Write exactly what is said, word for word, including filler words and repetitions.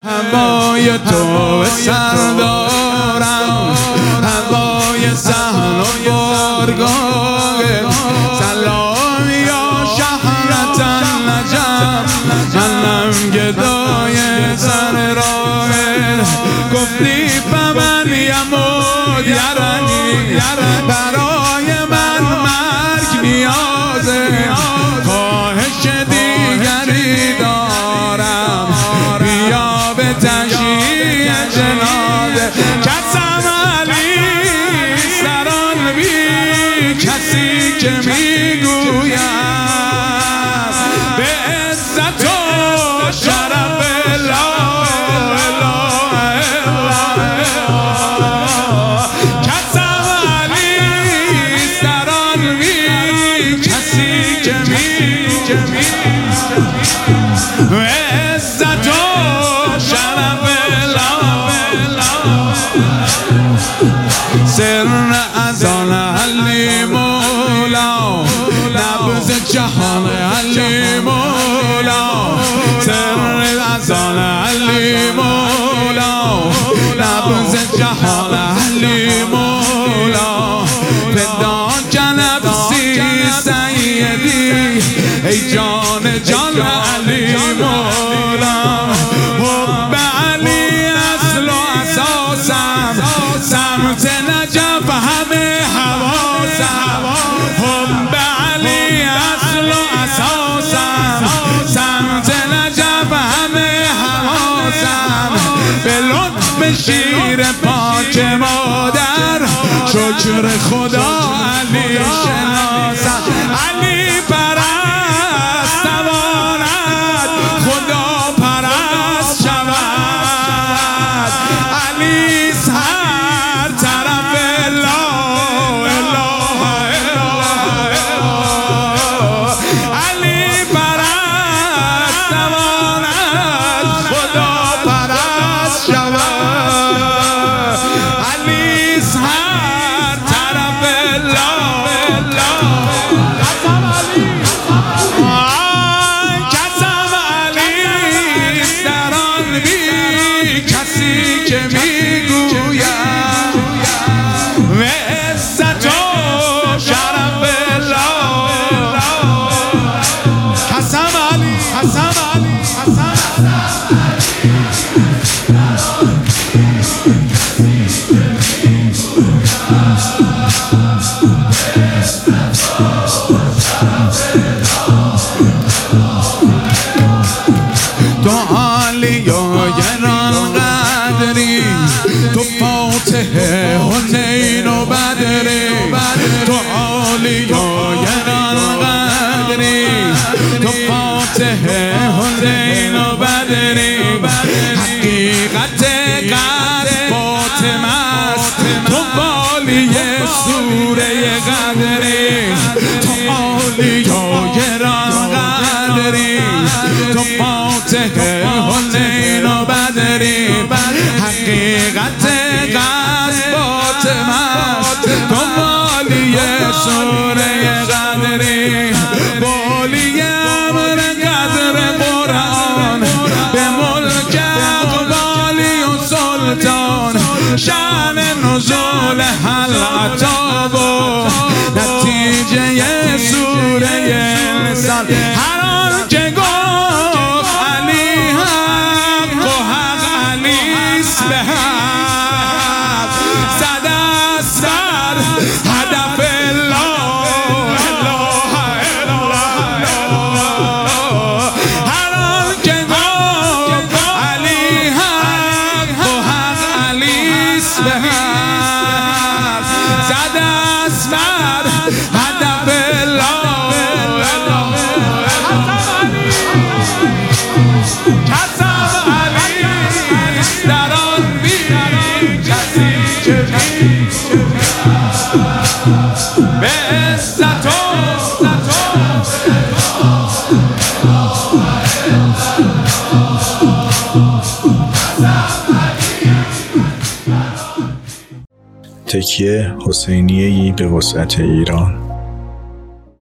هوای تو سر دارم، هوای صحن و بارگاه. سلام یا شهرت النجم، منم گدای سر راه. گفتی فمن یموت یرنی، برای من مرگ نیازه. خواهش دیگری دارم، بیا به تشییع جنازه. کسم علی سران بی کسی که میگوید به عزت و شرف لا اله الا الله. کسم علی سران بی کسی که میگوید به عزت و شرف لا سر از آن علی مولا، نبض جهان علی مولا. سر از آن علی مولا، نبض جهان علی مولا. فدا نفسی سیدی، ای جان جان علی مولا. حب علی اصل و اساسم، سمت نجف همه حواسم. حب علی اصل و اساسم، سمت نجف همه حواسم. به لطف شیر پاک مادر، شکر خدا علی شناسم. علی پرست تواند خدا پرست شود. علی هر طرف لا اله الا الله. علی پرست تواند خدا پرست شود. علی هر طرف لا کسم علی سران بی کسی که میگوید به عزت و شرف لا. کسم علی کسم علی کسم تو عالی و گران قدری، تو فاتح حسین و بدری. تو عالی و گران قدری، تو فاتح حسین و بدری. حقیقت قدر فاطمه است، تو والی سوره قدری. تو عالی و گران قدری، تو فاتح حسین و بدری. حقیقت قصد فاطمه است، تو والی سوره قدری. والی امر قدر قرآن، به ملک اقبالی و سلطان. شأن نزول حل عطاب و نتیجه سوره انسان. هر آن که گفت علی حق و حق علیست به حق، زد است بر هدف لا اله الا الله. هر آن که گفت علی حق و حق علیست به حق، زد است بر هدف لا. کسم علی سران بی کسی که به عزت و تکیه حسینیه‌ای به وسعت ایران.